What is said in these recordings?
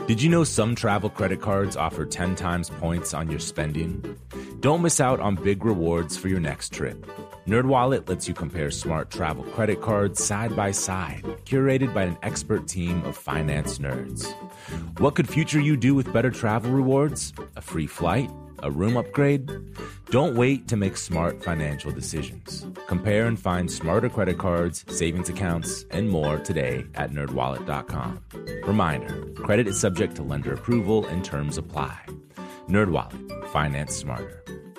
Did you know some travel credit cards offer 10 times points on your spending? Don't miss out on big rewards for your next trip. NerdWallet lets you compare smart travel credit cards side by side, curated by an expert team of finance nerds. What could future you do with better travel rewards? A free flight? A room upgrade? Don't wait to make smart financial decisions. Compare and find smarter credit cards, savings accounts, and more today at nerdwallet.com. Reminder, credit is subject to lender approval and terms apply. NerdWallet, finance smarter.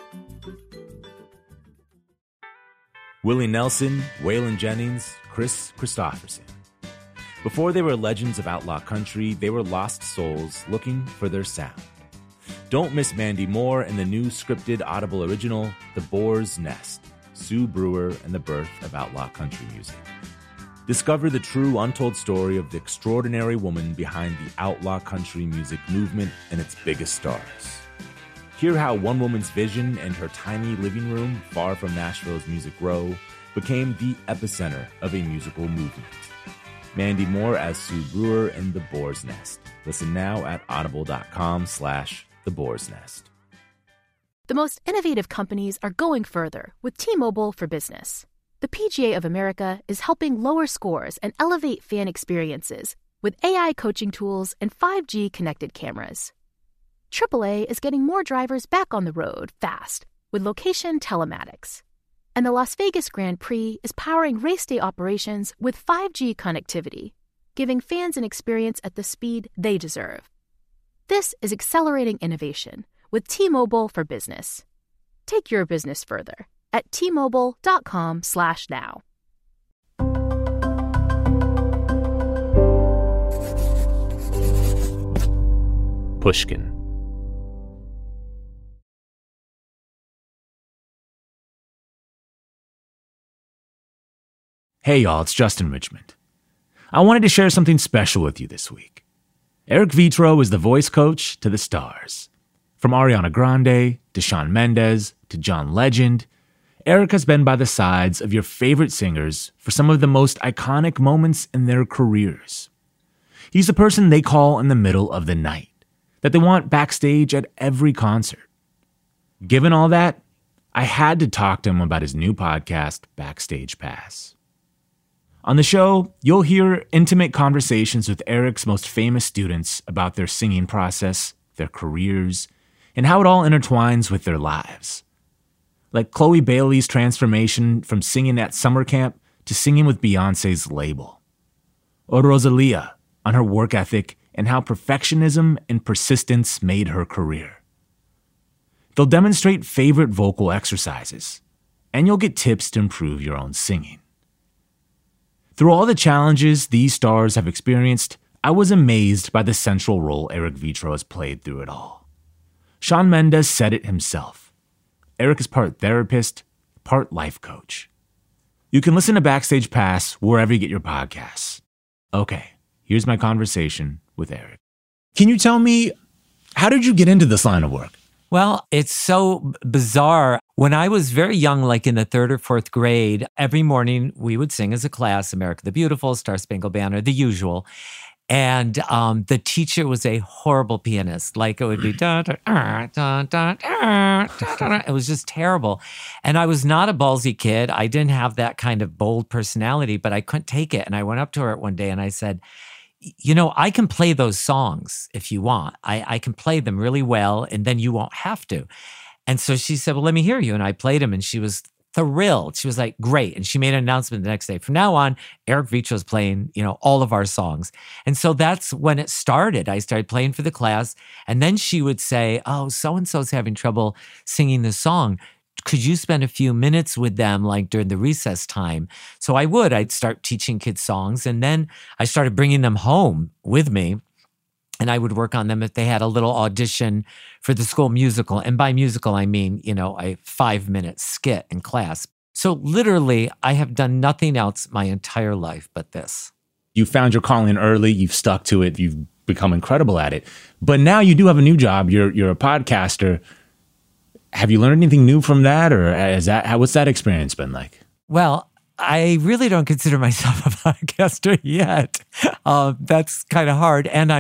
Willie Nelson, Waylon Jennings, Chris Christopherson. Before they were legends of outlaw country, they were lost souls looking for their sound. Don't miss Mandy Moore in the new scripted Audible original, The Boar's Nest, Sue Brewer and the Birth of Outlaw Country Music. Discover the true untold story of the extraordinary woman behind the outlaw country music movement and its biggest stars. Hear how one woman's vision and her tiny living room, far from Nashville's Music Row, became the epicenter of a musical movement. Mandy Moore as Sue Brewer in The Boar's Nest. Listen now at audible.com/The Boar's Nest. The most innovative companies are going further with T-Mobile for Business. The PGA of America is helping lower scores and elevate fan experiences with AI coaching tools and 5G connected cameras. AAA is getting more drivers back on the road fast with location telematics. And the Las Vegas Grand Prix is powering race day operations with 5G connectivity, giving fans an experience at the speed they deserve. This is accelerating innovation with T-Mobile for Business. Take your business further at T-Mobile.com/now. Pushkin. Hey y'all, it's Justin Richmond. I wanted to share something special with you this week. Eric Vetro is the voice coach to the stars. From Ariana Grande to Shawn Mendes to John Legend, Eric has been by the sides of your favorite singers for some of the most iconic moments in their careers. He's the person they call in the middle of the night, that they want backstage at every concert. Given all that, I had to talk to him about his new podcast, Backstage Pass. On the show, you'll hear intimate conversations with Eric's most famous students about their singing process, their careers, and how it all intertwines with their lives. Like Chloe Bailey's transformation from singing at summer camp to singing with Beyoncé's label. Or Rosalia on her work ethic and how perfectionism and persistence made her career. They'll demonstrate favorite vocal exercises, and you'll get tips to improve your own singing. Through all the challenges these stars have experienced, I was amazed by the central role Eric Vetro has played through it all. Shawn Mendes said it himself. Eric is part therapist, part life coach. You can listen to Backstage Pass wherever you get your podcasts. Okay, here's my conversation with Eric. Can you tell me, how did you get into this line of work? Well, it's so bizarre. When I was very young, like in the third or fourth grade, every morning we would sing as a class, America the Beautiful, Star Spangled Banner, the usual. And the teacher was a horrible pianist. Like it would be, da, da, da, da, da, da, da. It was just terrible. And I was not a ballsy kid. I didn't have that kind of bold personality, but I couldn't take it. And I went up to her one day and I said, you know, I can play those songs if you want. I can play them really well, and then you won't have to. And so she said, well, let me hear you. And I played them, and she was thrilled. She was like, great. And she made an announcement the next day. From now on, Eric Vetro is playing, all of our songs. And so that's when it started. I started playing for the class. And then she would say, oh, so-and-so's having trouble singing the song. Could you spend a few minutes with them, like during the recess time? So I'd start teaching kids songs. And then I started bringing them home with me. And I would work on them if they had a little audition for the school musical. And by musical, I mean, a 5-minute skit in class. So literally, I have done nothing else my entire life but this. You found your calling early. You've stuck to it. You've become incredible at it. But now you do have a new job. You're a podcaster. Have you learned anything new from that? Or what's that experience been like? Well, I really don't consider myself a podcaster yet. That's kind of hard. And I'm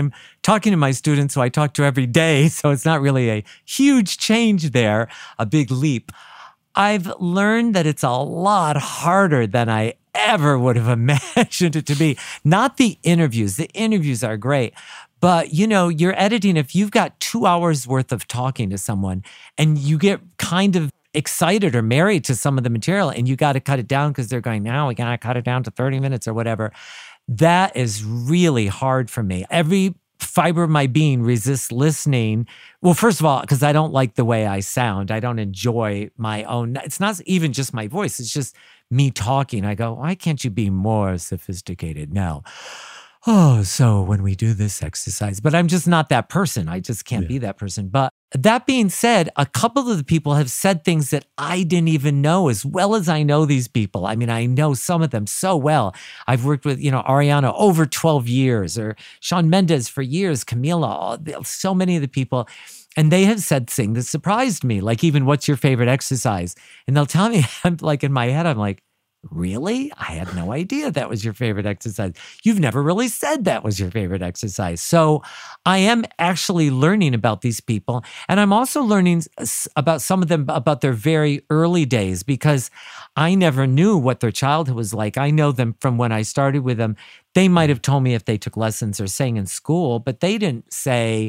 talking to my students who I talk to every day, so it's not really a huge change there, a big leap. I've learned that it's a lot harder than I ever would have imagined it to be. Not the interviews. The interviews are great. But, you're editing. If you've got 2 hours worth of talking to someone and you get kind of excited or married to some of the material and you got to cut it down because they're going, now we got to cut it down to 30 minutes or whatever. That is really hard for me. Every fiber of my being resists listening. Well, first of all, because I don't like the way I sound. I don't enjoy my own. It's not even just my voice. It's just me talking. I go, why can't you be more sophisticated now? Oh, so when we do this exercise, but I'm just not that person. I just can't be that person. But that being said, a couple of the people have said things that I didn't even know, as well as I know these people. I mean, I know some of them so well. I've worked with, Ariana over 12 years, or Shawn Mendes for years, Camila, so many of the people. And they have said things that surprised me, like even, what's your favorite exercise? And they'll tell me, I'm like, in my head, I'm like, really? I had no idea that was your favorite exercise. You've never really said that was your favorite exercise. So I am actually learning about these people. And I'm also learning about some of them, about their very early days, because I never knew what their childhood was like. I know them from when I started with them. They might have told me if they took lessons or sang in school, but they didn't say,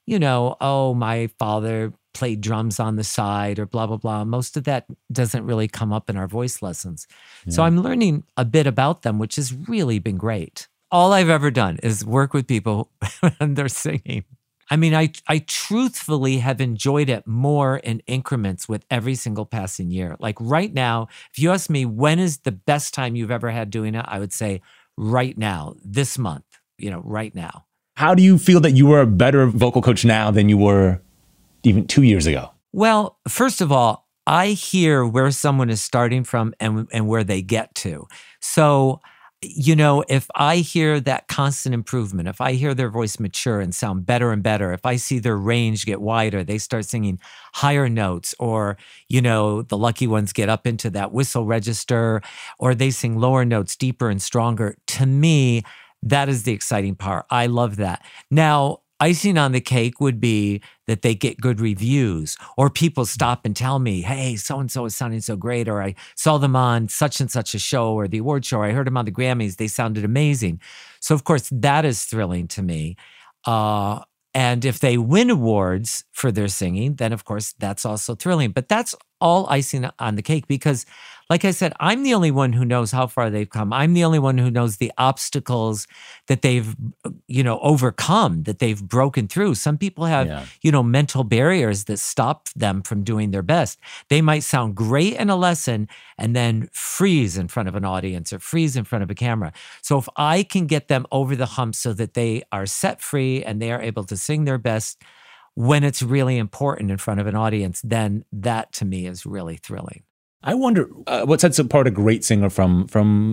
oh, my father played drums on the side or blah, blah, blah. Most of that doesn't really come up in our voice lessons. Yeah. So I'm learning a bit about them, which has really been great. All I've ever done is work with people when they're singing. I mean, I truthfully have enjoyed it more in increments with every single passing year. Like right now, if you ask me, when is the best time you've ever had doing it? I would say right now, this month, right now. How do you feel that you are a better vocal coach now than you were even 2 years ago? Well, first of all, I hear where someone is starting from and where they get to. So, if I hear that constant improvement, if I hear their voice mature and sound better and better, if I see their range get wider, they start singing higher notes, or, the lucky ones get up into that whistle register, or they sing lower notes deeper and stronger. To me, that is the exciting part. I love that. Now, icing on the cake would be that they get good reviews, or people stop and tell me, hey, so-and-so is sounding so great, or I saw them on such and such a show or the award show, or I heard them on the Grammys, they sounded amazing. So of course, that is thrilling to me. And if they win awards for their singing, then of course, that's also thrilling. But that's all icing on the cake because, like I said, I'm the only one who knows how far they've come. I'm the only one who knows the obstacles that they've, overcome, that they've broken through. Some people have, mental barriers that stop them from doing their best. They might sound great in a lesson and then freeze in front of an audience or freeze in front of a camera. So if I can get them over the hump so that they are set free and they are able to sing their best when it's really important in front of an audience, then that to me is really thrilling. I wonder what sets apart a great singer from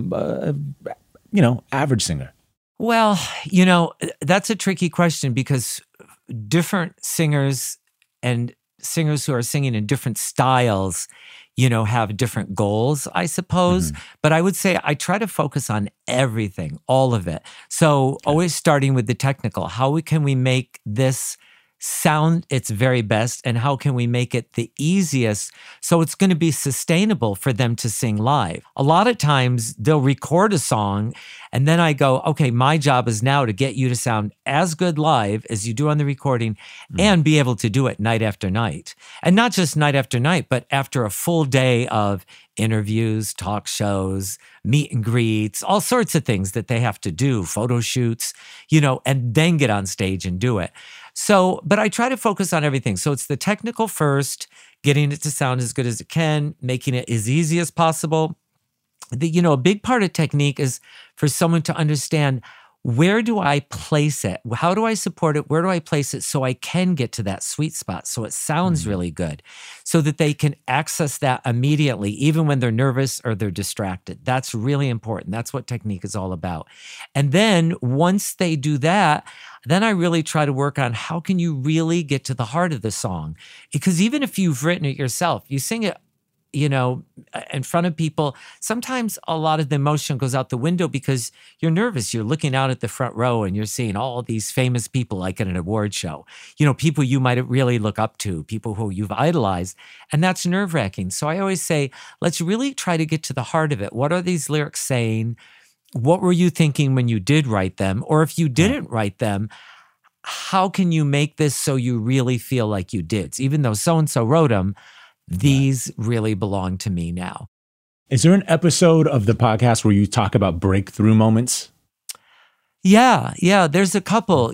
average singer. Well, that's a tricky question because different singers and singers who are singing in different styles, have different goals, I suppose. Mm-hmm. But I would say I try to focus on everything, all of it. So always starting with the technical. How can we make this sound its very best, and how can we make it the easiest so it's going to be sustainable for them to sing live? A lot of times they'll record a song and then I go, okay, my job is now to get you to sound as good live as you do on the recording and be able to do it night after night. And not just night after night, but after a full day of interviews, talk shows, meet and greets, all sorts of things that they have to do, photo shoots, and then get on stage and do it. So, but I try to focus on everything. So it's the technical first, getting it to sound as good as it can, making it as easy as possible. A big part of technique is for someone to understand, where do I place it? How do I support it? Where do I place it so I can get to that sweet spot so it sounds really good, so that they can access that immediately, even when they're nervous or they're distracted. That's really important. That's what technique is all about. And then once they do that, then I really try to work on how can you really get to the heart of the song? Because even if you've written it yourself, you sing it in front of people, sometimes a lot of the emotion goes out the window because you're nervous. You're looking out at the front row and you're seeing all these famous people like at an award show, people you might really look up to, people who you've idolized, and that's nerve-wracking. So I always say, let's really try to get to the heart of it. What are these lyrics saying? What were you thinking when you did write them? Or if you didn't write them, how can you make this so you really feel like you did? Even though so-and-so wrote them, these really belong to me now. Is there an episode of the podcast where you talk about breakthrough moments? Yeah, there's a couple.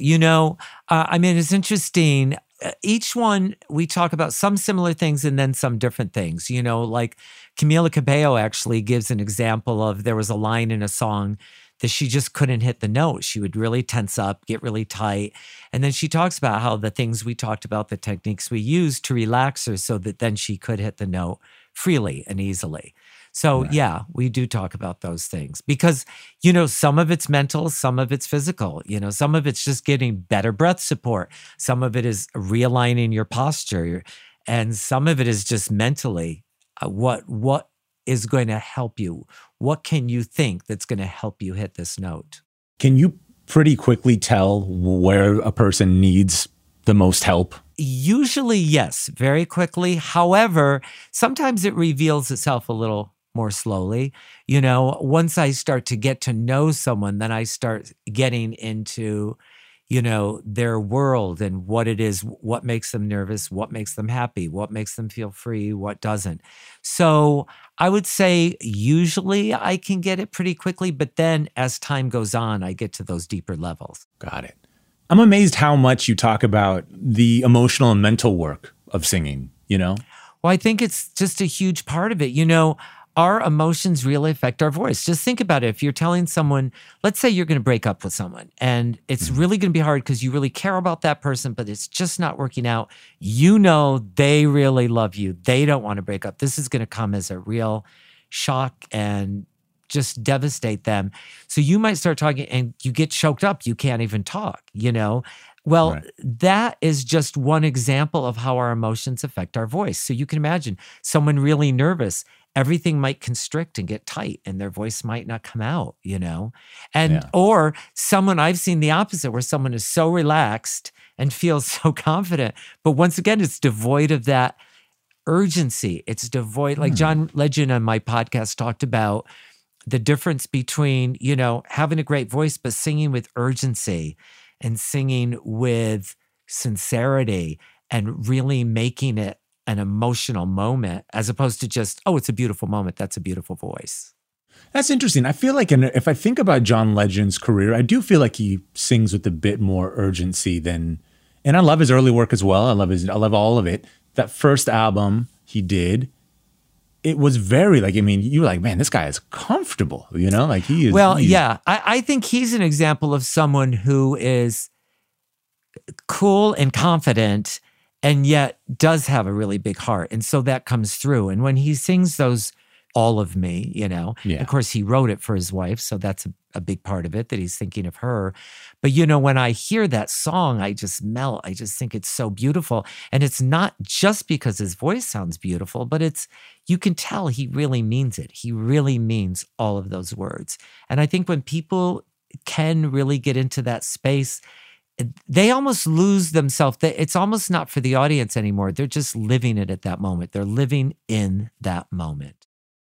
It's interesting. Each one, we talk about some similar things and then some different things. Like Camila Cabello actually gives an example of there was a line in a song that she just couldn't hit the note. She would really tense up, get really tight. And then she talks about how the things we talked about, the techniques we used to relax her so that then she could hit the note freely and easily. So yeah, we do talk about those things because, some of it's mental, some of it's physical, some of it's just getting better breath support. Some of it is realigning your posture, and some of it is just mentally what is going to help you. What can you think that's going to help you hit this note? Can you pretty quickly tell where a person needs the most help? Usually, yes, very quickly. However, sometimes it reveals itself a little more slowly. Once I start to get to know someone, then I start getting into, their world and what it is, what makes them nervous, what makes them happy, what makes them feel free, what doesn't. So I would say usually I can get it pretty quickly, but then as time goes on, I get to those deeper levels. Got it. I'm amazed how much you talk about the emotional and mental work of singing, Well, I think it's just a huge part of it. Our emotions really affect our voice. Just think about it. If you're telling someone, let's say you're going to break up with someone and it's really going to be hard because you really care about that person, but it's just not working out. They really love you. They don't want to break up. This is going to come as a real shock and just devastate them. So you might start talking and you get choked up. You can't even talk, Well, that is just one example of how our emotions affect our voice. So you can imagine someone really nervous, everything might constrict and get tight and their voice might not come out, or someone, I've seen the opposite where someone is so relaxed and feels so confident. But once again, it's devoid of that urgency. It's devoid, like John Legend on my podcast talked about the difference between, having a great voice, but singing with urgency and singing with sincerity and really making it an emotional moment as opposed to just, it's a beautiful moment. That's a beautiful voice. That's interesting. I feel like if I think about John Legend's career, I do feel like he sings with a bit more urgency and I love his early work as well. I love all of it. That first album he did, it was very you were like, man, this guy is comfortable, like he is. Well, yeah, I think he's an example of someone who is cool and confident and yet does have a really big heart. And so that comes through. And when he sings those All of Me, of course he wrote it for his wife. So that's a big part of it, that he's thinking of her. But when I hear that song, I just melt. I just think it's so beautiful. And it's not just because his voice sounds beautiful, but you can tell he really means it. He really means all of those words. And I think when people can really get into that space, they almost lose themselves. It's almost not for the audience anymore. They're just living it at that moment. They're living in that moment.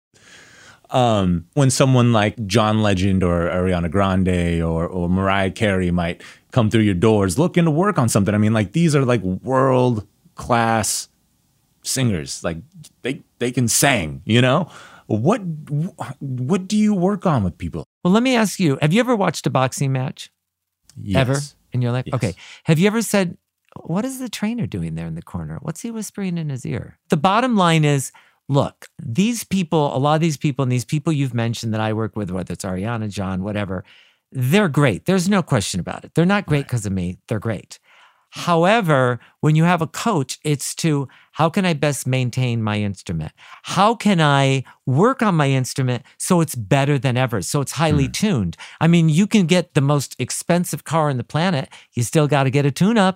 When someone like John Legend or Ariana Grande or Mariah Carey might come through your doors looking to work on something, these are world-class singers. They can sing, What do you work on with people? Well, let me ask you, have you ever watched a boxing match? Yes. Ever in your life? Yes. Okay. Have you ever said, what is the trainer doing there in the corner? What's he whispering in his ear? The bottom line is, look, these people, a lot of these people and these people you've mentioned that I work with, whether it's Ariana, John, whatever, they're great. There's no question about it. They're not great because of me. They're great. However, when you have a coach, it's to, how can I best maintain my instrument? How can I work on my instrument so it's better than ever, so it's highly tuned? You can get the most expensive car on the planet. You still got to get a tune-up.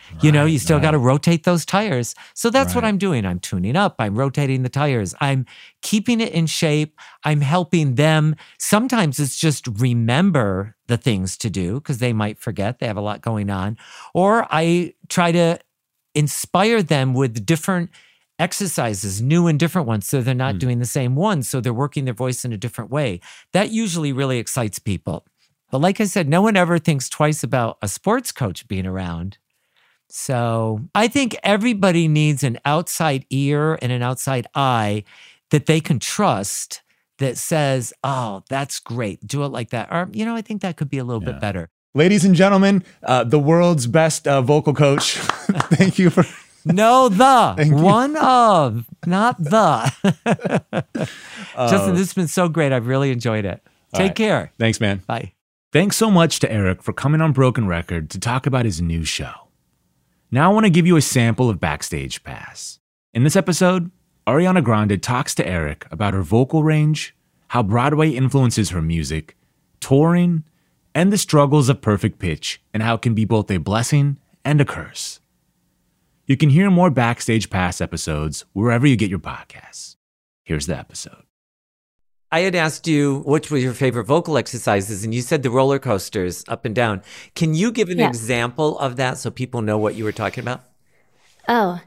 You still got to rotate those tires. So that's what I'm doing. I'm tuning up. I'm rotating the tires. I'm keeping it in shape. I'm helping them. Sometimes it's just remember the things to do because they might forget. They have a lot going on. Or I try to inspire them with different exercises, new and different ones, so they're not doing the same one. So they're working their voice in a different way. That usually really excites people. But like I said, no one ever thinks twice about a sports coach being around. So I think everybody needs an outside ear and an outside eye that they can trust that says, oh, that's great. Do it like that. Or, I think that could be a little bit better. Ladies and gentlemen, the world's best vocal coach. Thank you for... No, one of, not the. Justin, this has been so great. I've really enjoyed it. Take care. Thanks, man. Bye. Thanks so much to Eric for coming on Broken Record to talk about his new show. Now I want to give you a sample of Backstage Pass. In this episode, Ariana Grande talks to Eric about her vocal range, how Broadway influences her music, touring, and the struggles of perfect pitch and how it can be both a blessing and a curse. You can hear more Backstage Pass episodes wherever you get your podcasts. Here's the episode. I had asked you which were your favorite vocal exercises, and you said the roller coasters up and down. Can you give an example of that so people know what you were talking about? Oh.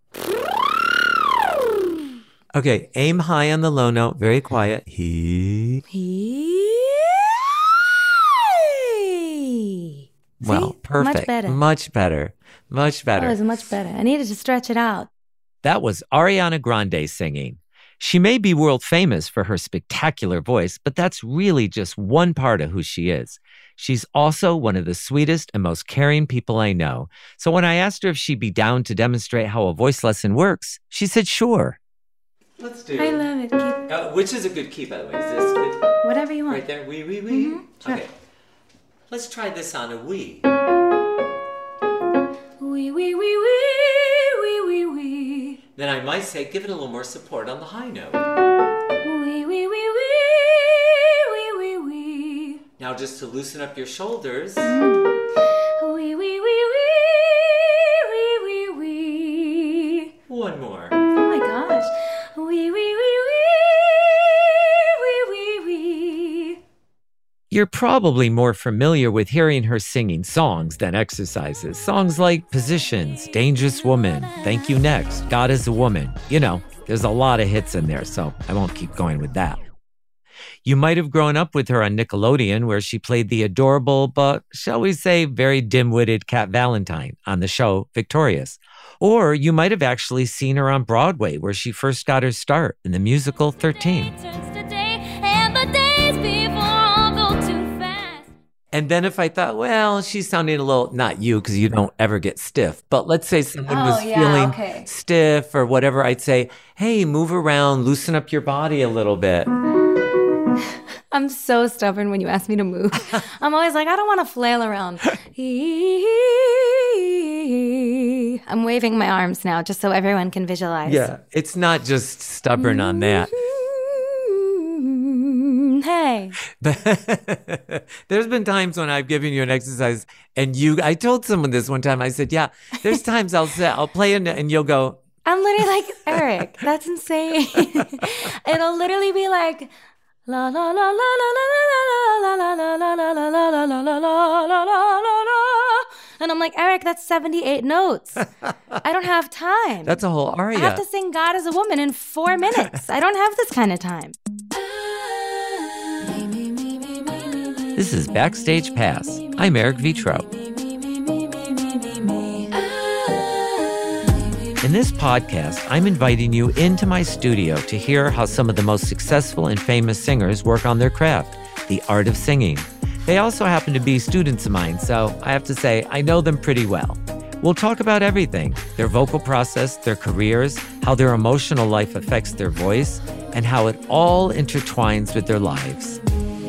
Okay, aim high on the low note, very quiet. Well, perfect. Much better. Much better. Much better. Oh, it was much better. I needed to stretch it out. That was Ariana Grande singing. She may be world famous for her spectacular voice, but that's really just one part of who she is. She's also one of the sweetest and most caring people I know. So when I asked her if she'd be down to demonstrate how a voice lesson works, she said sure. Let's do it. I love it. Keep which is a good key, by the way? Is this good? whatever you want. Right there? Wee. Mm-hmm. Sure. Okay. Let's try this on a wee. Wee. Then I might say, give it a little more support on the high note. Wee. Now just to loosen up your shoulders. Wee. One more. Oh my gosh. Wee. You're probably more familiar with hearing her singing songs than exercises. Songs like Positions, Dangerous Woman, Thank You Next, God is a Woman. There's a lot of hits in there, so I won't keep going with that. You might have grown up with her on Nickelodeon, where she played the adorable, but shall we say, very dim-witted Cat Valentine on the show Victorious. Or you might have actually seen her on Broadway, where she first got her start in the musical 13. And then if I thought, well, she's sounding a little, not you, because you don't ever get stiff, but let's say someone was feeling stiff or whatever, I'd say, hey, move around, loosen up your body a little bit. I'm so stubborn when you ask me to move. I'm always like, I don't want to flail around. I'm waving my arms now just so everyone can visualize. Yeah, it's not just stubborn on that. Hey. There's been times when I've given you an exercise and I told someone this one time, I said, yeah, there's times I'll play and you'll go. I'm literally like, Eric, that's insane. It'll literally be like, la la la la la la la la la la la la la la la la la. And I'm like, Eric, that's 78 notes. I don't have time. That's a whole aria. I have to sing God is a Woman in 4 minutes. I don't have this kind of time. This is Backstage Pass. I'm Eric Vitro. In this podcast, I'm inviting you into my studio to hear how some of the most successful and famous singers work on their craft, the art of singing. They also happen to be students of mine, so I have to say I know them pretty well. We'll talk about everything, their vocal process, their careers, how their emotional life affects their voice, and how it all intertwines with their lives.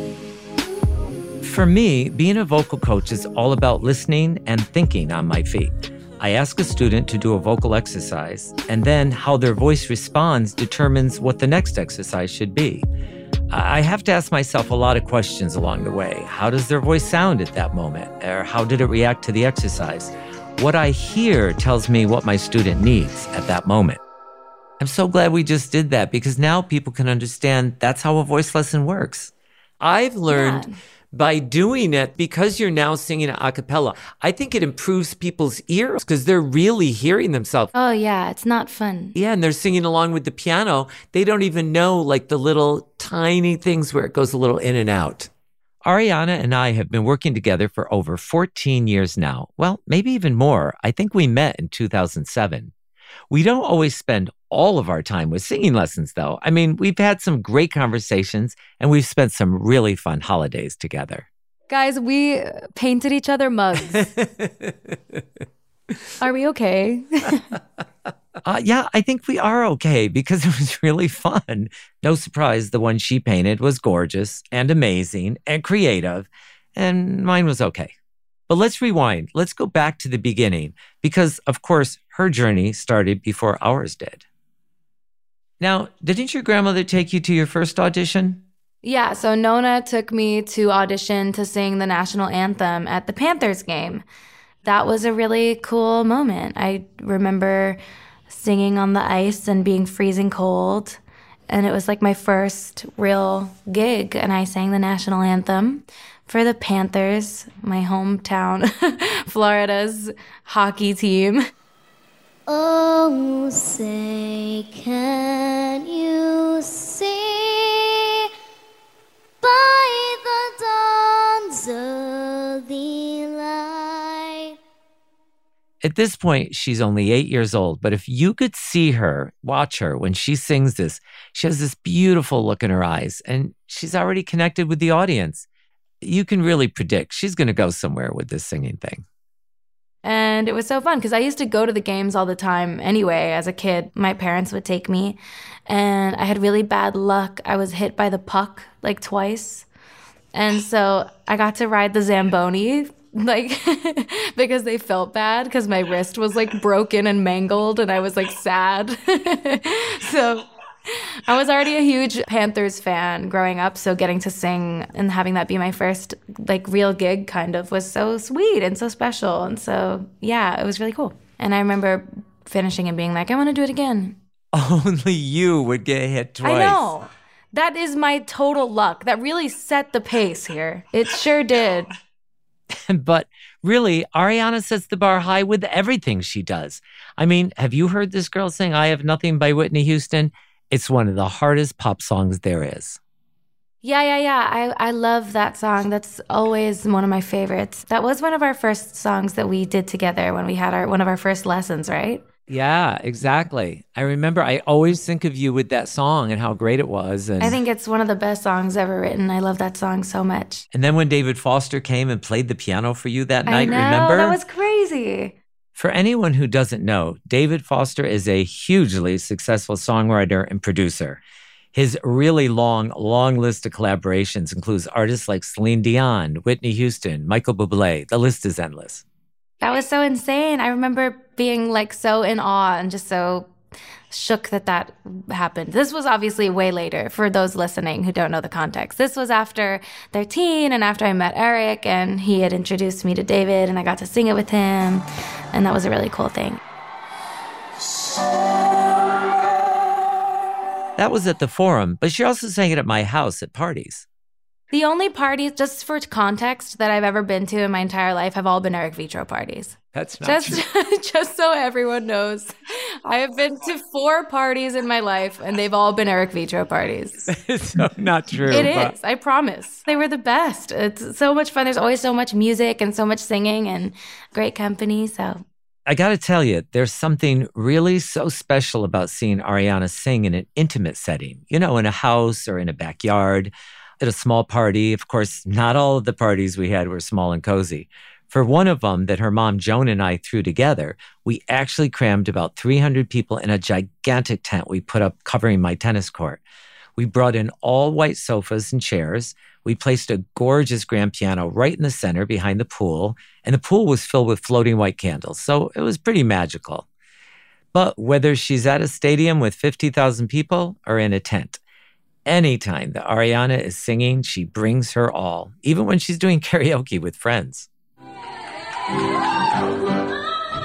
For me, being a vocal coach is all about listening and thinking on my feet. I ask a student to do a vocal exercise, and then how their voice responds determines what the next exercise should be. I have to ask myself a lot of questions along the way. How does their voice sound at that moment? Or how did it react to the exercise? What I hear tells me what my student needs at that moment. I'm so glad we just did that because now people can understand that's how a voice lesson works. I've learned by doing it, because you're now singing a cappella, I think it improves people's ears because they're really hearing themselves. Oh, yeah, it's not fun. Yeah, and they're singing along with the piano. They don't even know like the little tiny things where it goes a little in and out. Ariana and I have been working together for over 14 years now. Well, maybe even more. I think we met in 2007. We don't always spend all of our time with singing lessons, though. I mean, we've had some great conversations and we've spent some really fun holidays together. Guys, we painted each other mugs. Are we okay? Yeah, I think we are okay because it was really fun. No surprise, the one she painted was gorgeous and amazing and creative, and mine was okay. But let's rewind. Let's go back to the beginning because, of course, her journey started before ours did. Now, didn't your grandmother take you to your first audition? Yeah, so Nona took me to audition to sing the national anthem at the Panthers game. That was a really cool moment. I remember singing on the ice and being freezing cold. And it was like my first real gig. And I sang the national anthem for the Panthers, my hometown, Florida's hockey team. Oh, say, can you see by the dawn's early light? At this point, she's only 8 years old, but if you could see her, watch her when she sings this, she has this beautiful look in her eyes, and she's already connected with the audience. You can really predict she's going to go somewhere with this singing thing. And it was so fun because I used to go to the games all the time anyway. As a kid, my parents would take me, and I had really bad luck. I was hit by the puck like twice. And so I got to ride the Zamboni like because they felt bad because my wrist was like broken and mangled and I was like sad. So I was already a huge Panthers fan growing up, so getting to sing and having that be my first like real gig kind of was so sweet and so special. And so yeah, it was really cool. And I remember finishing and being like, I want to do it again. Only you would get hit twice. I know. That is my total luck. That really set the pace here. It sure did. But really, Ariana sets the bar high with everything she does. I mean, have you heard this girl sing I Have Nothing by Whitney Houston? It's one of the hardest pop songs there is. Yeah. I love that song. That's always one of my favorites. That was one of our first songs that we did together when we had one of our first lessons, right? Yeah, exactly. I remember I always think of you with that song and how great it was. And I think it's one of the best songs ever written. I love that song so much. And then when David Foster came and played the piano for you that night, I know, remember? That was crazy. For anyone who doesn't know, David Foster is a hugely successful songwriter and producer. His really long list of collaborations includes artists like Celine Dion, Whitney Houston, Michael Bublé. The list is endless. That was so insane. I remember being like so in awe and just so shook that happened. This was obviously way later for those listening who don't know the context. This was after 13 and after I met Eric and he had introduced me to David and I got to sing it with him. And that was a really cool thing. That was at the Forum, but she also sang it at my house at parties. The only parties, just for context, that I've ever been to in my entire life have all been Eric Vetro parties. That's not true. Just so everyone knows. I have been to 4 parties in my life, and they've all been Eric Vetro parties. It's so not true. It is, I promise. They were the best. It's so much fun. There's always so much music and so much singing and great company, so... I got to tell you, there's something really so special about seeing Ariana sing in an intimate setting, in a house or in a backyard. At a small party. Of course, not all of the parties we had were small and cozy. For one of them that her mom, Joan, and I threw together, we actually crammed about 300 people in a gigantic tent we put up covering my tennis court. We brought in all white sofas and chairs. We placed a gorgeous grand piano right in the center behind the pool, and the pool was filled with floating white candles, so it was pretty magical. But whether she's at a stadium with 50,000 people or in a tent, anytime that Ariana is singing, she brings her all, even when she's doing karaoke with friends.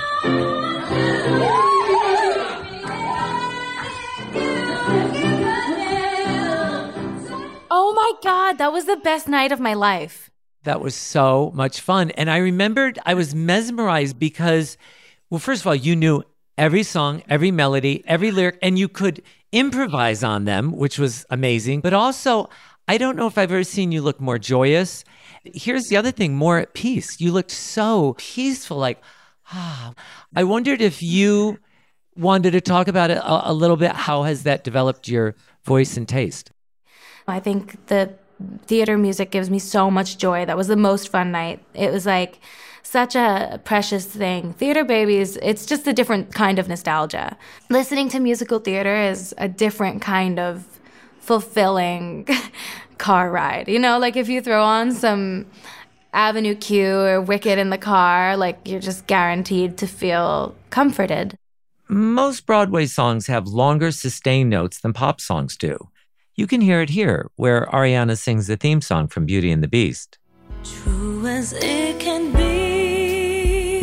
God, that was the best night of my life. That was so much fun. And I remembered I was mesmerized because, well, first of all, you knew every song, every melody, every lyric, and you could improvise on them, which was amazing. But also, I don't know if I've ever seen you look more joyous. Here's the other thing, more at peace. You looked so peaceful, like, I wondered if you wanted to talk about it a little bit. How has that developed your voice and taste? I think the theater music gives me so much joy. That was the most fun night. It was like such a precious thing. Theater babies, it's just a different kind of nostalgia. Listening to musical theater is a different kind of fulfilling car ride. You know, like if you throw on some Avenue Q or Wicked in the car, like you're just guaranteed to feel comforted. Most Broadway songs have longer sustained notes than pop songs do. You can hear it here, where Ariana sings the theme song from Beauty and the Beast. True as it can be.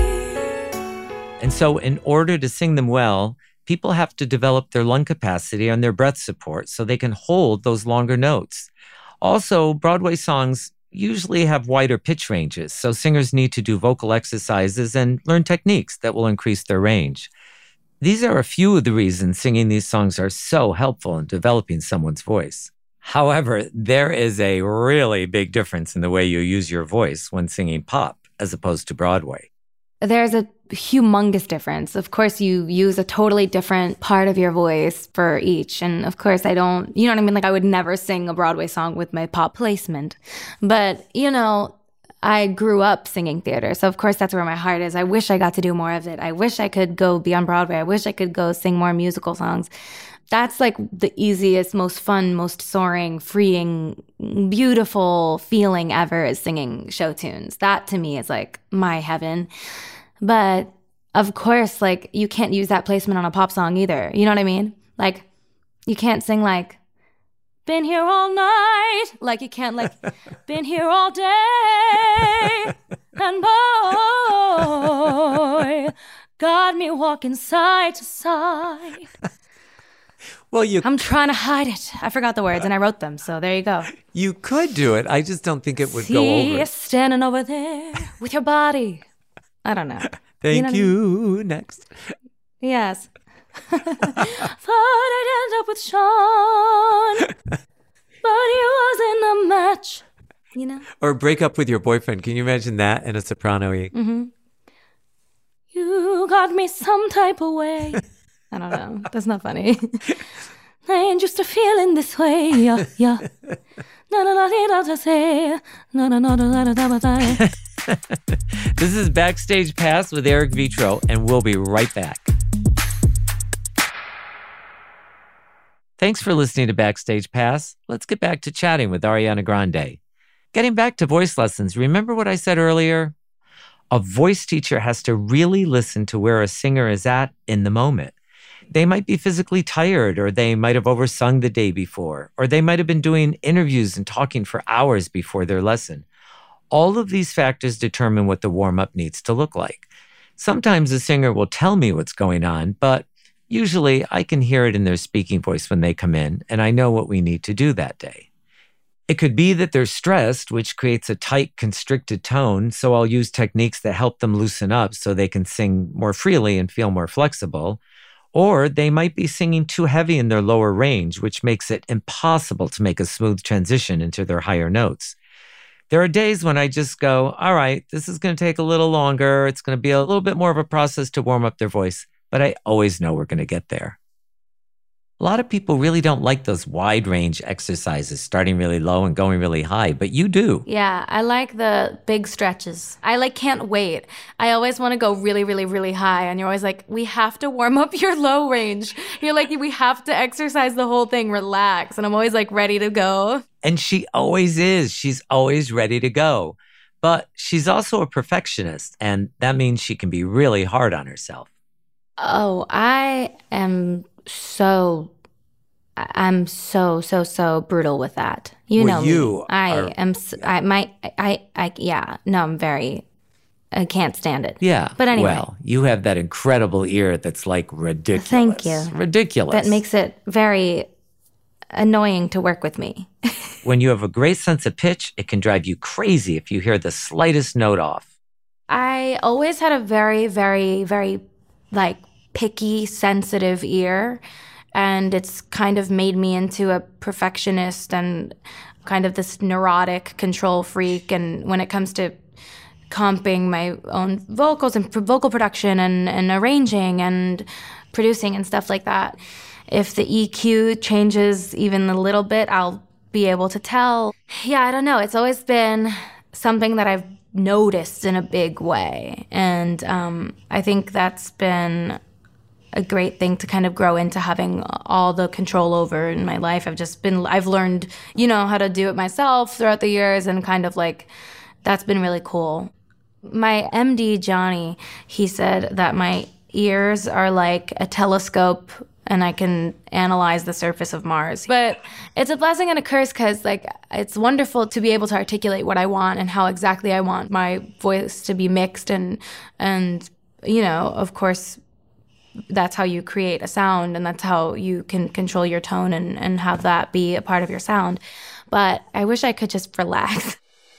And so in order to sing them well, people have to develop their lung capacity and their breath support so they can hold those longer notes. Also, Broadway songs usually have wider pitch ranges, so singers need to do vocal exercises and learn techniques that will increase their range. These are a few of the reasons singing these songs are so helpful in developing someone's voice. However, there is a really big difference in the way you use your voice when singing pop as opposed to Broadway. There's a humongous difference. Of course, you use a totally different part of your voice for each. And of course, I don't, you know what I mean? Like I would never sing a Broadway song with my pop placement. But, you know, I grew up singing theater. So of course, that's where my heart is. I wish I got to do more of it. I wish I could go be on Broadway. I wish I could go sing more musical songs. That's like the easiest, most fun, most soaring, freeing, beautiful feeling ever is singing show tunes. That to me is like my heaven. But of course, like you can't use that placement on a pop song either. You know what I mean? Like you can't sing like, been here all night. Like you can't like, been here all day. And boy, got me walking side to side. Well, I'm trying to hide it. I forgot the words and I wrote them. So there you go. You could do it. I just don't think it would go over. See you standing over there with your body. I don't know. Thank you. Next. Yes. Thought I'd end up with Sean, but he wasn't a match. You know? Or break up with your boyfriend. Can you imagine that in a soprano-y? Mm-hmm. You got me some type of way. I don't know. That's not funny. I ain't used to feeling this way. Yeah, yeah. This is Backstage Pass with Eric Vitro, and we'll be right back. Thanks for listening to Backstage Pass. Let's get back to chatting with Ariana Grande. Getting back to voice lessons, remember what I said earlier? A voice teacher has to really listen to where a singer is at in the moment. They might be physically tired, or they might have oversung the day before, or they might have been doing interviews and talking for hours before their lesson. All of these factors determine what the warm-up needs to look like. Sometimes the singer will tell me what's going on, but usually I can hear it in their speaking voice when they come in, and I know what we need to do that day. It could be that they're stressed, which creates a tight, constricted tone, so I'll use techniques that help them loosen up so they can sing more freely and feel more flexible. Or they might be singing too heavy in their lower range, which makes it impossible to make a smooth transition into their higher notes. There are days when I just go, all right, this is going to take a little longer. It's going to be a little bit more of a process to warm up their voice, but I always know we're going to get there. A lot of people really don't like those wide range exercises, starting really low and going really high, but you do. Yeah, I like the big stretches. I can't wait. I always want to go really, really, really high. And you're always like, we have to warm up your low range. You're like, we have to exercise the whole thing, relax. And I'm always like ready to go. And she always is. She's always ready to go. But she's also a perfectionist, and that means she can be really hard on herself. Oh, I'm so brutal with that. You know me. I'm can't stand it. Yeah. But anyway. Well, you have that incredible ear that's like ridiculous. Thank you. Ridiculous. That makes it very annoying to work with me. When you have a great sense of pitch, it can drive you crazy if you hear the slightest note off. I always had a very, very, very like picky, sensitive ear. And it's kind of made me into a perfectionist and kind of this neurotic control freak. And when it comes to comping my own vocals and vocal production and arranging and producing and stuff like that, if the EQ changes even a little bit, I'll be able to tell. Yeah, I don't know. It's always been something that I've noticed in a big way. And I think that's been a great thing to kind of grow into having all the control over in my life. I've learned, how to do it myself throughout the years, and kind of like, that's been really cool. My MD, Johnny, he said that my ears are like a telescope and I can analyze the surface of Mars. But it's a blessing and a curse because like it's wonderful to be able to articulate what I want and how exactly I want my voice to be mixed and of course, that's how you create a sound, and that's how you can control your tone and have that be a part of your sound. But I wish I could just relax.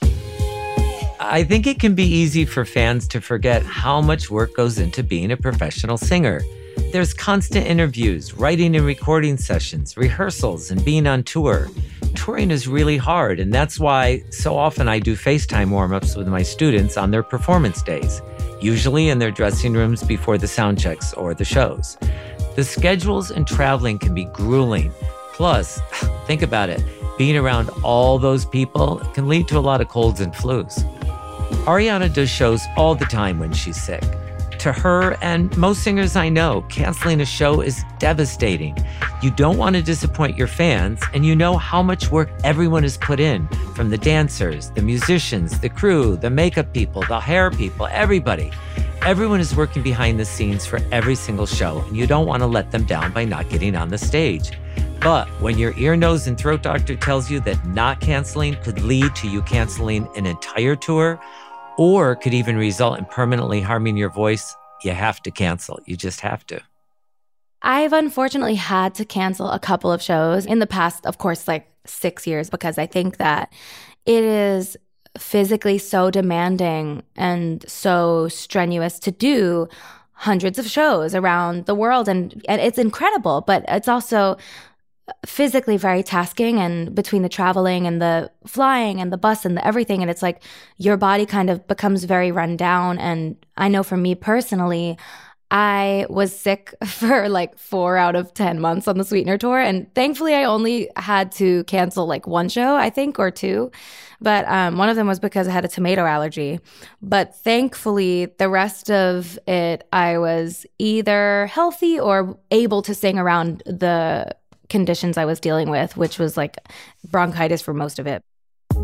I think it can be easy for fans to forget how much work goes into being a professional singer. There's constant interviews, writing and recording sessions, rehearsals, and being on tour. Touring is really hard, and that's why so often I do FaceTime warm-ups with my students on their performance days, usually in their dressing rooms before the sound checks or the shows. The schedules and traveling can be grueling. Plus, think about it, being around all those people can lead to a lot of colds and flus. Ariana does shows all the time when she's sick. To her and most singers I know, canceling a show is devastating. You don't want to disappoint your fans, and you know how much work everyone has put in, from the dancers, the musicians, the crew, the makeup people, the hair people, everybody. Everyone is working behind the scenes for every single show, and you don't want to let them down by not getting on the stage. But when your ear, nose, and throat doctor tells you that not canceling could lead to you canceling an entire tour, or could even result in permanently harming your voice, you have to cancel. You just have to. I've unfortunately had to cancel a couple of shows in the past, of course, like 6 years, because I think that it is physically so demanding and so strenuous to do hundreds of shows around the world. And it's incredible, but it's also physically very tasking, and between the traveling and the flying and the bus and the everything, and it's like your body kind of becomes very run down. And I know for me personally, I was sick for like 4 out of 10 months on the Sweetener tour, and thankfully I only had to cancel like 1 show, I think, or 2. But one of them was because I had a tomato allergy. But thankfully, the rest of it, I was either healthy or able to sing around the conditions I was dealing with, which was like bronchitis for most of it.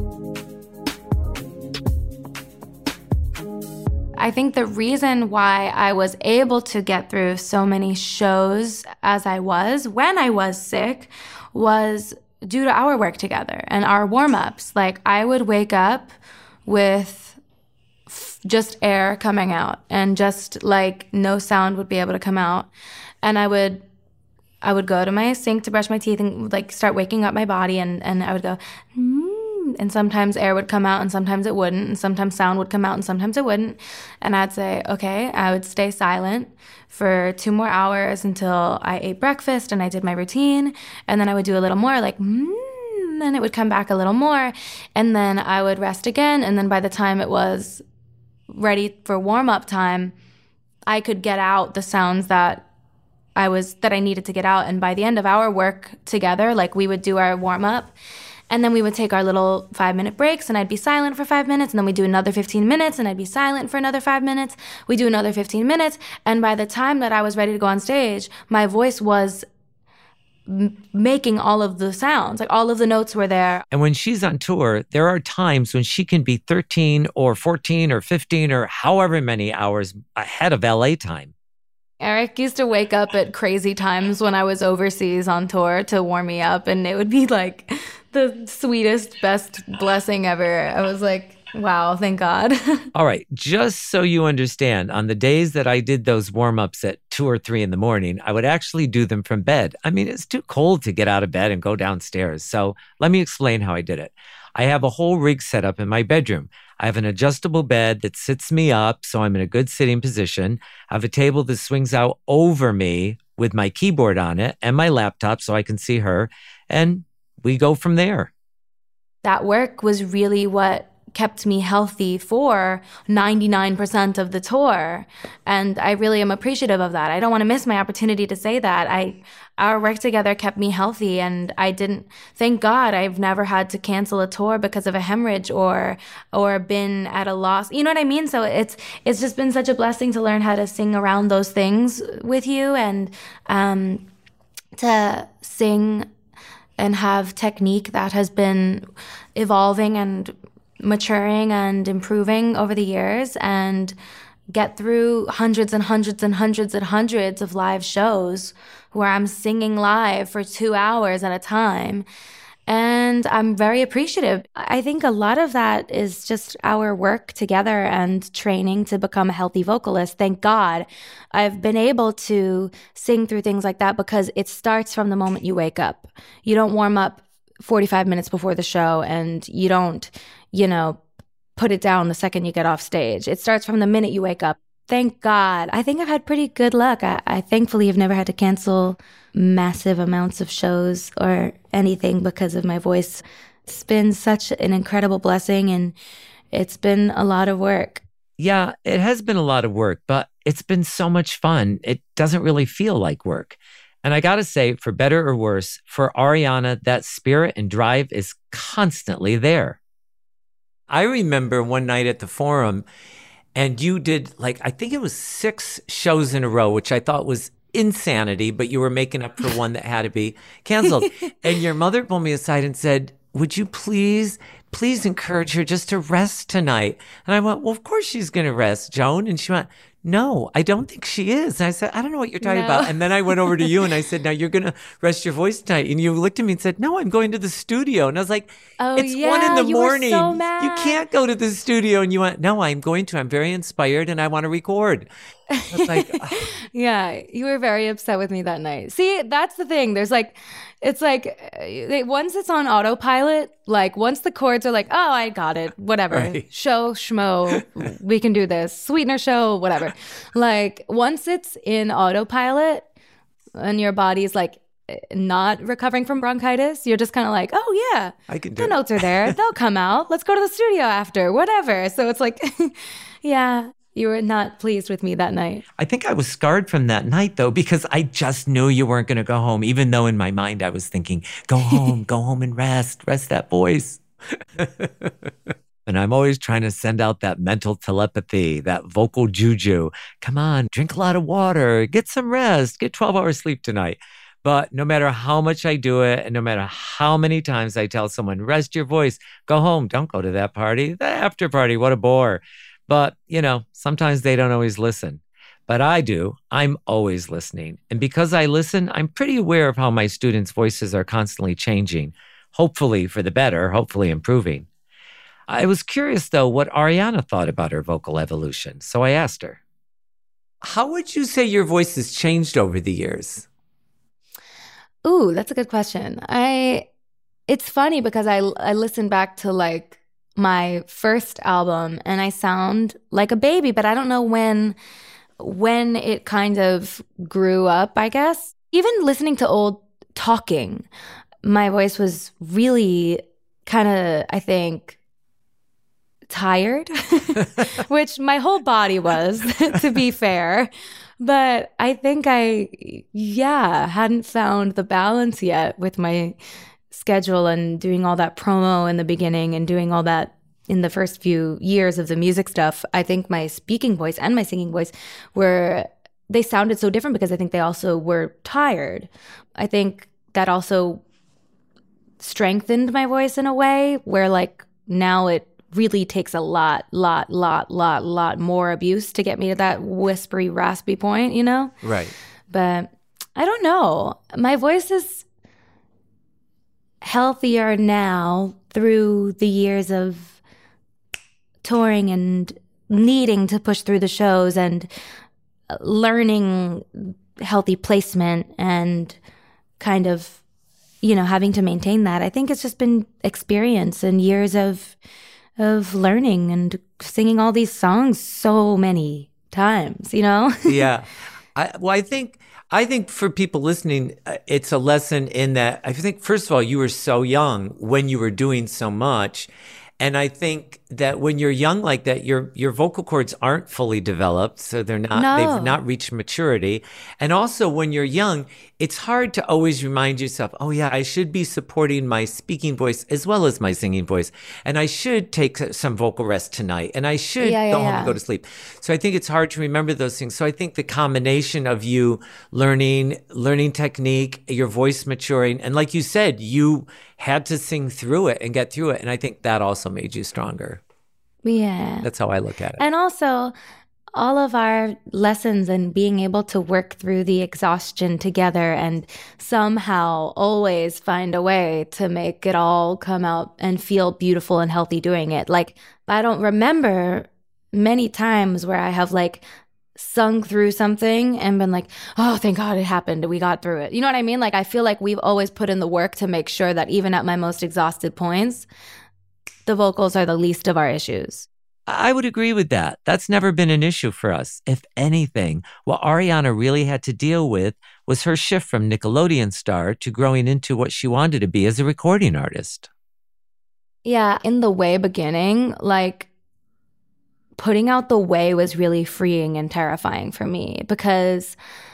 I think the reason why I was able to get through so many shows as I was when I was sick was due to our work together and our warm-ups. Like I would wake up with just air coming out, and just like no sound would be able to come out. And I would go to my sink to brush my teeth and like start waking up my body, and I would go, and sometimes air would come out and sometimes it wouldn't, and sometimes sound would come out and sometimes it wouldn't. And I'd say, okay, I would stay silent for 2 more hours until I ate breakfast and I did my routine, and then I would do a little more like, and it would come back a little more, and then I would rest again, and then by the time it was ready for warm-up time, I could get out the sounds that I needed to get out. And by the end of our work together, like we would do our warm up, and then we would take our little 5-minute breaks, and I'd be silent for 5 minutes, and then we'd do another 15 minutes, and I'd be silent for another 5 minutes. We do another 15 minutes. And by the time that I was ready to go on stage, my voice was making all of the sounds, like all of the notes were there. And when she's on tour, there are times when she can be 13 or 14 or 15 or however many hours ahead of LA time. Eric used to wake up at crazy times when I was overseas on tour to warm me up, and it would be like the sweetest, best blessing ever. I was like, wow, thank God. All right, just so you understand, on the days that I did those warm-ups at 2 or 3 in the morning. I would actually do them from bed. I mean, it's too cold to get out of bed and go downstairs. So let me explain how I did it. I have a whole rig set up in my bedroom. I have an adjustable bed that sits me up, so I'm in a good sitting position. I have a table that swings out over me with my keyboard on it and my laptop so I can see her. And we go from there. That work was really what kept me healthy for 99% of the tour. And I really am appreciative of that. I don't want to miss my opportunity to say that. Our work together kept me healthy, and thank God I've never had to cancel a tour because of a hemorrhage or been at a loss. You know what I mean? So it's just been such a blessing to learn how to sing around those things with you, and to sing and have technique that has been evolving and maturing and improving over the years, and get through hundreds and hundreds and hundreds and hundreds of live shows where I'm singing live for 2 hours at a time. And I'm very appreciative. I think a lot of that is just our work together and training to become a healthy vocalist. Thank God I've been able to sing through things like that, because it starts from the moment you wake up. You don't warm up 45 minutes before the show, and you don't, put it down the second you get off stage. It starts from the minute you wake up. Thank God. I think I've had pretty good luck. I thankfully have never had to cancel massive amounts of shows or anything because of my voice. It's been such an incredible blessing, and it's been a lot of work. Yeah, it has been a lot of work, but it's been so much fun. It doesn't really feel like work. And I got to say, for better or worse, for Ariana, that spirit and drive is constantly there. I remember one night at the Forum, and you did I think it was 6 shows in a row, which I thought was insanity, but you were making up for one that had to be canceled. And your mother pulled me aside and said, would you please encourage her just to rest tonight? And I went, well, of course she's going to rest, Joan. And she went, no, I don't think she is. And I said, I don't know what you're talking about. And then I went over to you and I said, now you're going to rest your voice tonight. And you looked at me and said, no, I'm going to the studio. And I was like, it's 1 in the morning. So mad. You can't go to the studio. And you went, no, I'm going to. I'm very inspired and I want to record. I was like, oh. Yeah, you were very upset with me that night. See, that's the thing. There's once it's on autopilot, once the chords are oh, I got it, whatever, right. Show, schmo, we can do this, sweetener show, whatever. Once it's in autopilot and your body's not recovering from bronchitis, you're just kind of oh yeah, I can do the notes are there, they'll come out, let's go to the studio after, whatever. So it's yeah. You were not pleased with me that night. I think I was scarred from that night, though, because I just knew you weren't going to go home, even though in my mind I was thinking, go home and rest that voice. And I'm always trying to send out that mental telepathy, that vocal juju. Come on, drink a lot of water, get some rest, get 12 hours sleep tonight. But no matter how much I do it, and no matter how many times I tell someone, rest your voice, go home, don't go to that party, the after party, what a bore. But, sometimes they don't always listen. But I do. I'm always listening. And because I listen, I'm pretty aware of how my students' voices are constantly changing, hopefully for the better, hopefully improving. I was curious, though, what Ariana thought about her vocal evolution. So I asked her, how would you say your voice has changed over the years? Ooh, that's a good question. It's funny because I listen back to my first album and I sound like a baby, but I don't know when it kind of grew up, I guess. Even listening to old Talking, my voice was really kind of, I think, tired, which my whole body was, to be fair. But I think I hadn't found the balance yet with my schedule and doing all that promo in the beginning and doing all that in the first few years of the music stuff. I think my speaking voice and my singing voice they sounded so different because I think they also were tired. I think that also strengthened my voice in a way where now it really takes a lot more abuse to get me to that whispery, raspy point, Right. But I don't know. My voice is healthier now through the years of touring and needing to push through the shows and learning healthy placement and kind of, having to maintain that. I think it's just been experience and years of learning and singing all these songs so many times, Yeah. I think for people listening, it's a lesson in that I think, first of all, you were so young when you were doing so much. And I think that when you're young like that, your vocal cords aren't fully developed, so they've not reached maturity. And also when you're young, it's hard to always remind yourself, oh yeah, I should be supporting my speaking voice as well as my singing voice. And I should take some vocal rest tonight. And I should go home and go to sleep. So I think it's hard to remember those things. So I think the combination of you learning technique, your voice maturing, and like you said, you had to sing through it and get through it. And I think that also made you stronger. Yeah. That's how I look at it. And also, all of our lessons and being able to work through the exhaustion together and somehow always find a way to make it all come out and feel beautiful and healthy doing it. Like, I don't remember many times where I have sung through something and been like, oh, thank God it happened. We got through it. You know what I mean? I feel like we've always put in the work to make sure that even at my most exhausted points, the vocals are the least of our issues. I would agree with that. That's never been an issue for us. If anything, what Ariana really had to deal with was her shift from Nickelodeon star to growing into what she wanted to be as a recording artist. Yeah, in the way beginning, putting out The Way was really freeing and terrifying for me because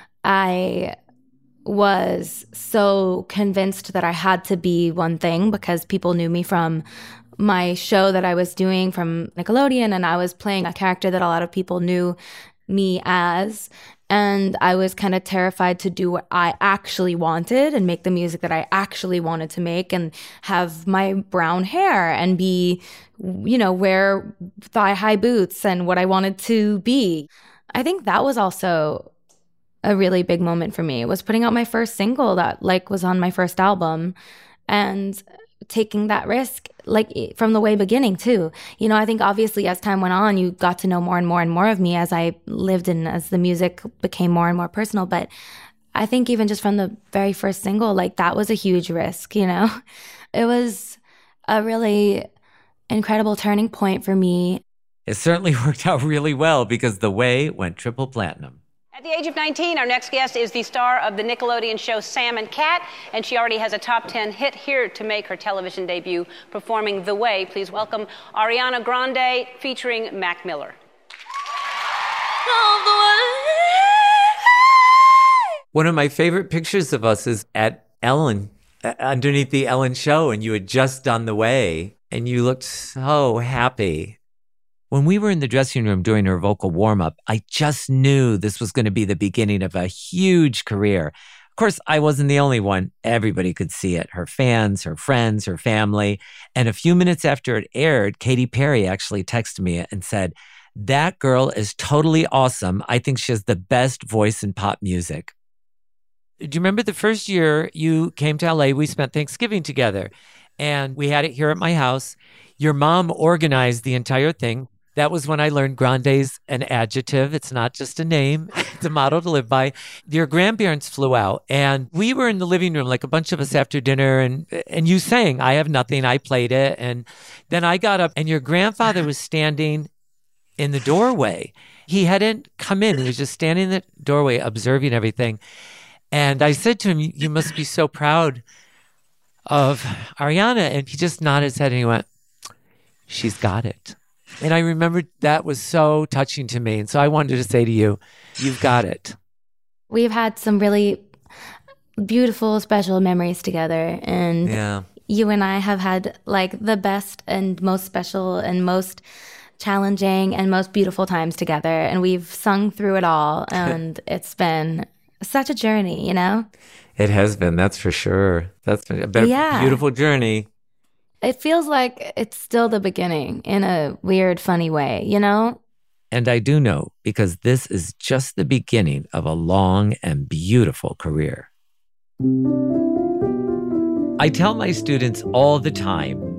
I was so convinced that I had to be one thing because people knew me from my show that I was doing from Nickelodeon, and I was playing a character that a lot of people knew me as. And I was kind of terrified to do what I actually wanted and make the music that I actually wanted to make and have my brown hair and be, wear thigh-high boots and what I wanted to be. I think that was also a really big moment for me. It was putting out my first single that was on my first album and taking that risk from the way beginning too. I think obviously as time went on, you got to know more and more and more of me as I lived and as the music became more and more personal. But I think even just from the very first single, that was a huge risk, It was a really incredible turning point for me. It certainly worked out really well because The Way went triple platinum. At the age of 19, our next guest is the star of the Nickelodeon show Sam and Cat, and she already has a top 10 hit here to make her television debut, performing The Way. Please welcome Ariana Grande featuring Mac Miller. One of my favorite pictures of us is at Ellen, underneath the Ellen show, and you had just done The Way, and you looked so happy. When we were in the dressing room doing her vocal warm-up, I just knew this was going to be the beginning of a huge career. Of course, I wasn't the only one. Everybody could see it. Her fans, her friends, her family. And a few minutes after it aired, Katy Perry actually texted me and said, "That girl is totally awesome. I think she has the best voice in pop music." Do you remember the first year you came to LA? We spent Thanksgiving together, and we had it here at my house. Your mom organized the entire thing. That was when I learned grande's an adjective. It's not just a name. It's a motto to live by. Your grandparents flew out, and we were in the living room, a bunch of us after dinner, and you sang, "I Have Nothing." I played it, and then I got up, and your grandfather was standing in the doorway. He hadn't come in. He was just standing in the doorway observing everything. And I said to him, "You must be so proud of Ariana." And he just nodded his head, and he went, "She's got it." And I remembered that was so touching to me. And so I wanted to say to you, you've got it. We've had some really beautiful, special memories together. And you and I have had the best and most special and most challenging and most beautiful times together. And we've sung through it all. And it's been such a journey, It has been, that's for sure. That's been a beautiful journey. It feels like it's still the beginning in a weird, funny way, And I do know, because this is just the beginning of a long and beautiful career. I tell my students all the time,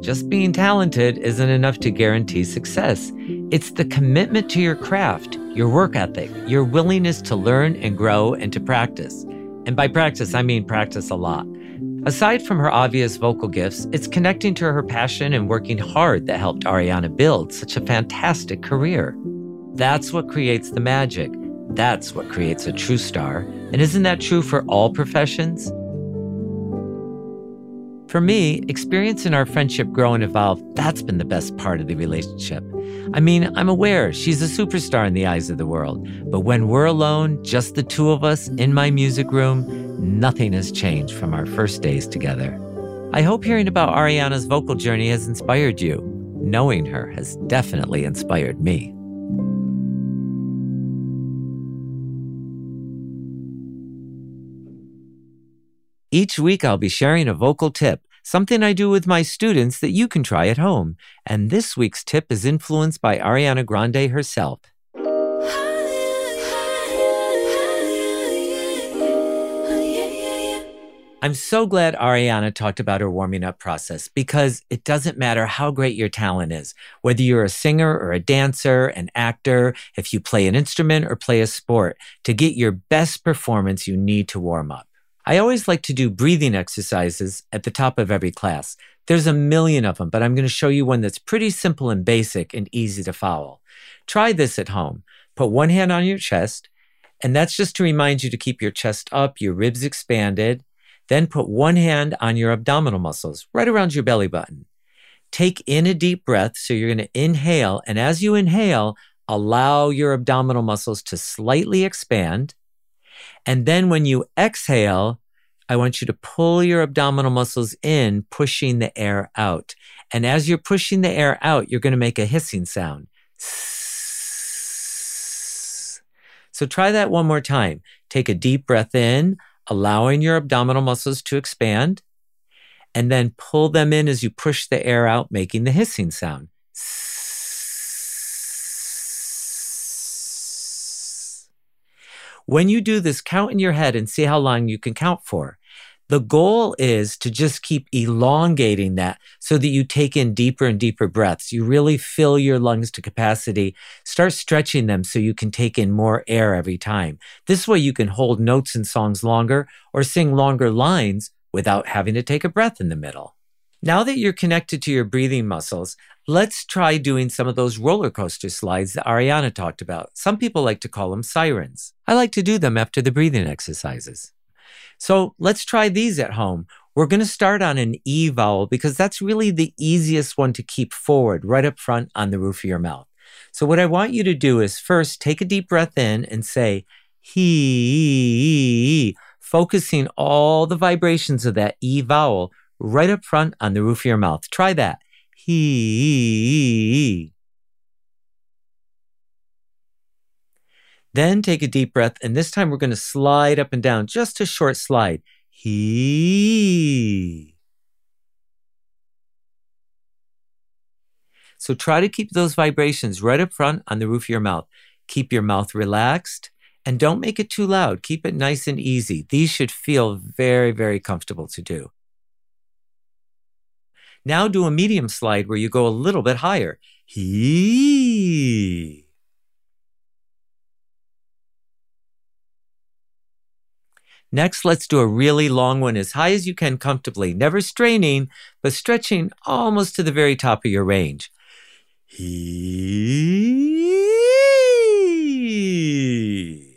just being talented isn't enough to guarantee success. It's the commitment to your craft, your work ethic, your willingness to learn and grow and to practice. And by practice, I mean practice a lot. Aside from her obvious vocal gifts, it's connecting to her passion and working hard that helped Ariana build such a fantastic career. That's what creates the magic. That's what creates a true star. And isn't that true for all professions? For me, experiencing our friendship grow and evolve, that's been the best part of the relationship. I mean, I'm aware she's a superstar in the eyes of the world, but when we're alone, just the two of us in my music room, nothing has changed from our first days together. I hope hearing about Ariana's vocal journey has inspired you. Knowing her has definitely inspired me. Each week, I'll be sharing a vocal tip, something I do with my students that you can try at home. And this week's tip is influenced by Ariana Grande herself. I'm so glad Ariana talked about her warming up process because it doesn't matter how great your talent is, whether you're a singer or a dancer, an actor, if you play an instrument or play a sport, to get your best performance, you need to warm up. I always like to do breathing exercises at the top of every class. There's a million of them, but I'm going to show you one that's pretty simple and basic and easy to follow. Try this at home. Put one hand on your chest, and that's just to remind you to keep your chest up, your ribs expanded. Then put one hand on your abdominal muscles, right around your belly button. Take in a deep breath, so you're going to inhale, and as you inhale, allow your abdominal muscles to slightly expand. And then when you exhale, I want you to pull your abdominal muscles in, pushing the air out. And as you're pushing the air out, you're going to make a hissing sound. So try that one more time. Take a deep breath in, allowing your abdominal muscles to expand, and then pull them in as you push the air out, making the hissing sound. When you do this, count in your head and see how long you can count for. The goal is to just keep elongating that so that you take in deeper and deeper breaths. You really fill your lungs to capacity. Start stretching them so you can take in more air every time. This way you can hold notes in songs longer or sing longer lines without having to take a breath in the middle. Now that you're connected to your breathing muscles, let's try doing some of those roller coaster slides that Ariana talked about. Some people like to call them sirens. I like to do them after the breathing exercises. So let's try these at home. We're going to start on an E vowel because that's really the easiest one to keep forward, right up front on the roof of your mouth. So what I want you to do is first take a deep breath in and say, he, focusing all the vibrations of that E vowel right up front on the roof of your mouth. Try that. He. Then take a deep breath, and this time we're going to slide up and down, just a short slide. He. So try to keep those vibrations right up front on the roof of your mouth. Keep your mouth relaxed, and don't make it too loud. Keep it nice and easy. These should feel very, very comfortable to do. Now do a medium slide where you go a little bit higher. He. Next, let's do a really long one as high as you can comfortably, never straining, but stretching almost to the very top of your range. He.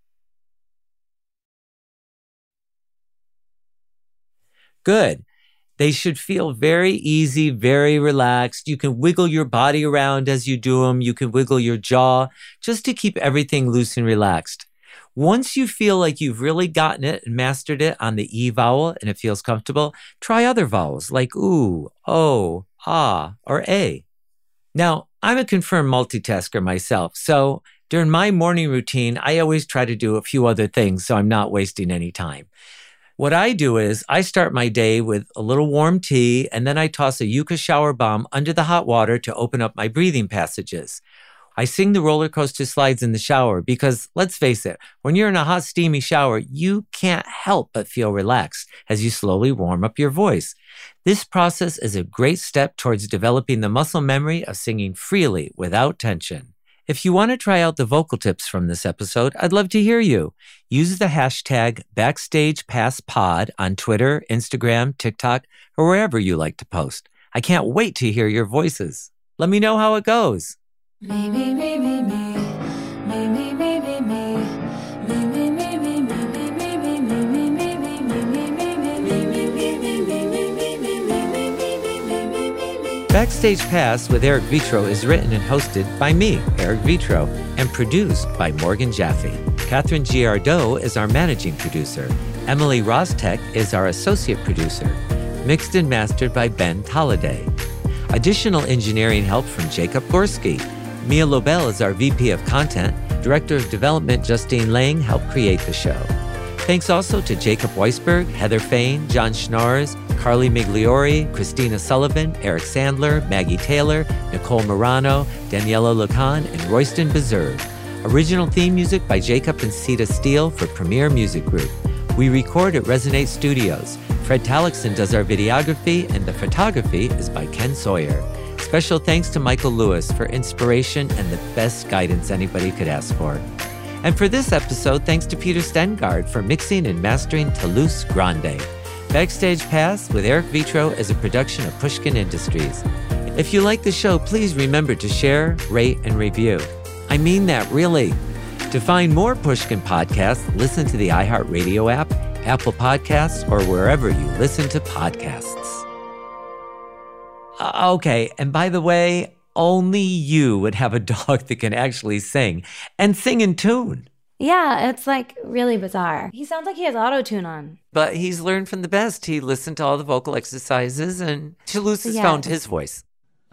Good. They should feel very easy, very relaxed. You can wiggle your body around as you do them. You can wiggle your jaw just to keep everything loose and relaxed. Once you feel like you've really gotten it and mastered it on the E vowel and it feels comfortable, try other vowels like ooh, oh, ah, or a. Now, I'm a confirmed multitasker myself, so during my morning routine, I always try to do a few other things so I'm not wasting any time. What I do is I start my day with a little warm tea, and then I toss a Yucca shower bomb under the hot water to open up my breathing passages. I sing the roller coaster slides in the shower because, let's face it, when you're in a hot, steamy shower, you can't help but feel relaxed as you slowly warm up your voice. This process is a great step towards developing the muscle memory of singing freely without tension. If you want to try out the vocal tips from this episode, I'd love to hear you. Use the hashtag BackstagePassPod on Twitter, Instagram, TikTok, or wherever you like to post. I can't wait to hear your voices. Let me know how it goes. Me, me, me, me, me. Me, me, me, me, me. Me, me, me, me, me, me, me, me, me, me, me, me, me. Backstage Pass with Eric Vetro is written and hosted by me, Eric Vetro, and produced by Morgan Jaffe. Catherine Giardot is our managing producer. Emily Rostek is our associate producer. Mixed and mastered by Ben Tolliday. Additional engineering help from Jacob Gorski. Mia Lobel is our VP of Content. Director of Development Justine Lang helped create the show. Thanks also to Jacob Weisberg, Heather Fain, John Schnorrs, Carly Migliori, Christina Sullivan, Eric Sandler, Maggie Taylor, Nicole Morano, Daniela Lacan, and Royston Beserve. Original theme music by Jacob and Sita Steele for Premier Music Group. We record at Resonate Studios. Fred Tallickson does our videography, and the photography is by Ken Sawyer. Special thanks to Michael Lewis for inspiration and the best guidance anybody could ask for. And for this episode, thanks to Peter Stengard for mixing and mastering Toulouse Grande. Backstage Pass with Eric Vetro is a production of Pushkin Industries. If you like the show, please remember to share, rate, and review. I mean that, really. To find more Pushkin podcasts, listen to the iHeartRadio app, Apple Podcasts, or wherever you listen to podcasts. Okay, and by the way, only you would have a dog that can actually sing, and sing in tune. Yeah, it's like really bizarre. He sounds like he has auto-tune on. But he's learned from the best. He listened to all the vocal exercises, and Toulouse has found his voice.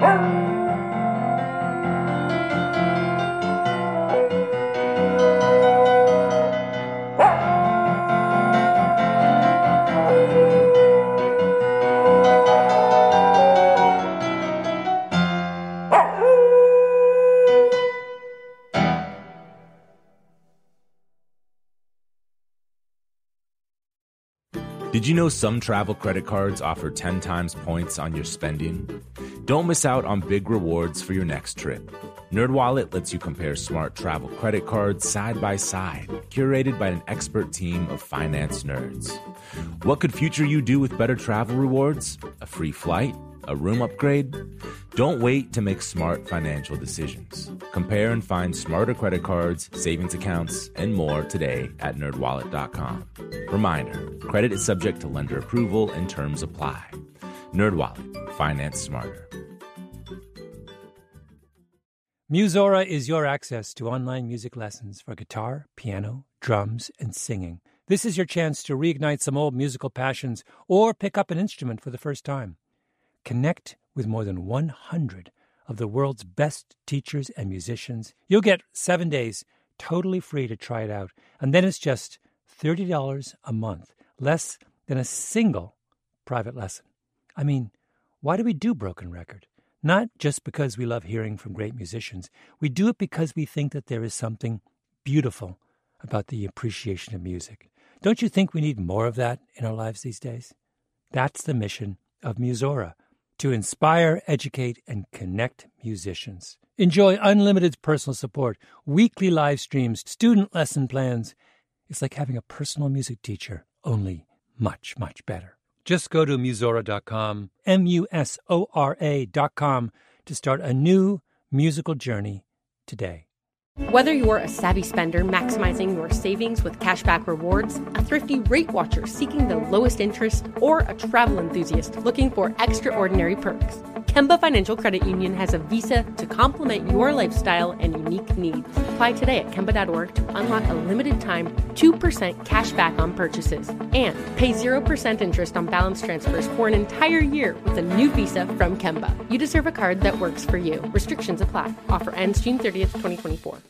Did you know some travel credit cards offer 10 times points on your spending? Don't miss out on big rewards for your next trip. NerdWallet lets you compare smart travel credit cards side by side, curated by an expert team of finance nerds. What could future you do with better travel rewards? A free flight? A room upgrade? Don't wait to make smart financial decisions. Compare and find smarter credit cards, savings accounts, and more today at nerdwallet.com. Reminder, credit is subject to lender approval and terms apply. NerdWallet, finance smarter. Musora is your access to online music lessons for guitar, piano, drums, and singing. This is your chance to reignite some old musical passions or pick up an instrument for the first time. Connect with more than 100 of the world's best teachers and musicians. You'll get 7 days totally free to try it out. And then it's just $30 a month, less than a single private lesson. I mean, why do we do Broken Record? Not just because we love hearing from great musicians. We do it because we think that there is something beautiful about the appreciation of music. Don't you think we need more of that in our lives these days? That's the mission of Musora, to inspire, educate, and connect musicians. Enjoy unlimited personal support, weekly live streams, student lesson plans. It's like having a personal music teacher, only much, much better. Just go to Musora.com, Musora.com, to start a new musical journey today. Whether you're a savvy spender maximizing your savings with cashback rewards, a thrifty rate watcher seeking the lowest interest, or a travel enthusiast looking for extraordinary perks, Kemba Financial Credit Union has a visa to complement your lifestyle and unique needs. Apply today at Kemba.org to unlock a limited-time 2% cash back on purchases and pay 0% interest on balance transfers for an entire year with a new visa from Kemba. You deserve a card that works for you. Restrictions apply. Offer ends June 30th, 2024.